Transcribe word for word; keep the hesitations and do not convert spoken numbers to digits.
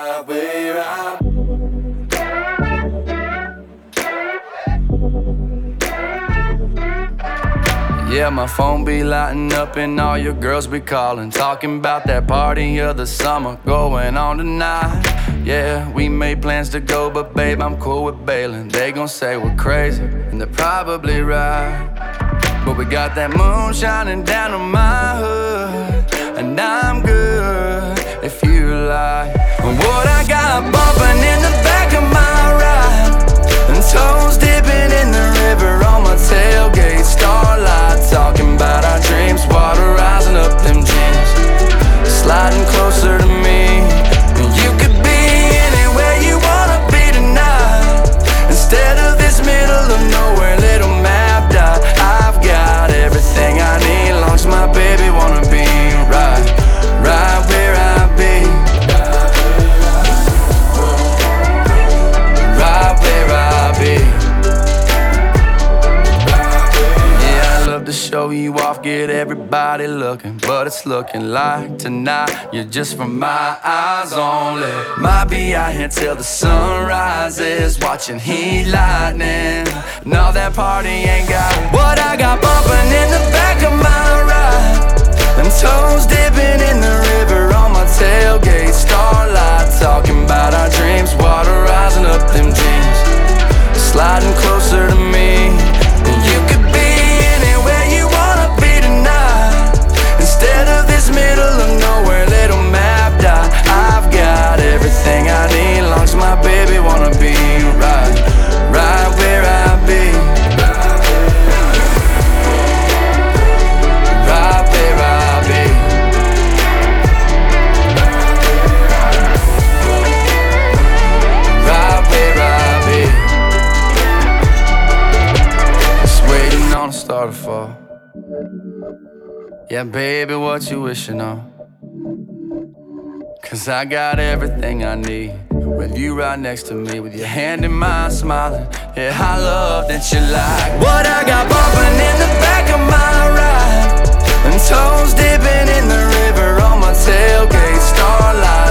ride, we ride. Yeah, my phone be lighting up and all your girls be calling, talking about that party of the summer going on tonight. Yeah, we made plans to go, but babe, I'm cool with bailing. They gon' say we're crazy, and they're probably right. But we got that moon shining down on my hood, and I'm good if you like. And what I got bumping in the back of my ride, and toes dipping in the river on my tailgate. Starlight talking about our dreams, water rising up them jeans, sliding closer to me. And you could be anywhere you wanna be tonight, instead of this middle of nowhere little map dot. I've got everything I need, long as my baby wanna be right, right where I be, right where I be. To show you off, get everybody looking, but it's looking like tonight you're just for my eyes only. Might be out here till the sun rises, watching heat lightning. No, that party ain't got what I got bumping in the back of my ride, and toes dipping in the river on my tailgate. Starlight talking about our dreams, water rising up them jeans, sliding closer to me. And you could be anywhere you wanna be tonight, instead of this middle of nowhere little map dot. I've got everything I need, long as my baby wanna be right, right where I be, right where I be, right where I be. Just waiting on a star to fall. Yeah, baby, what you wishing on? Cause I got everything I need, with you right next to me, with your hand in mine, smiling. Yeah, I love that you like what I got bumping in the back of my ride, and toes dipping in the river on my tailgate. Starlight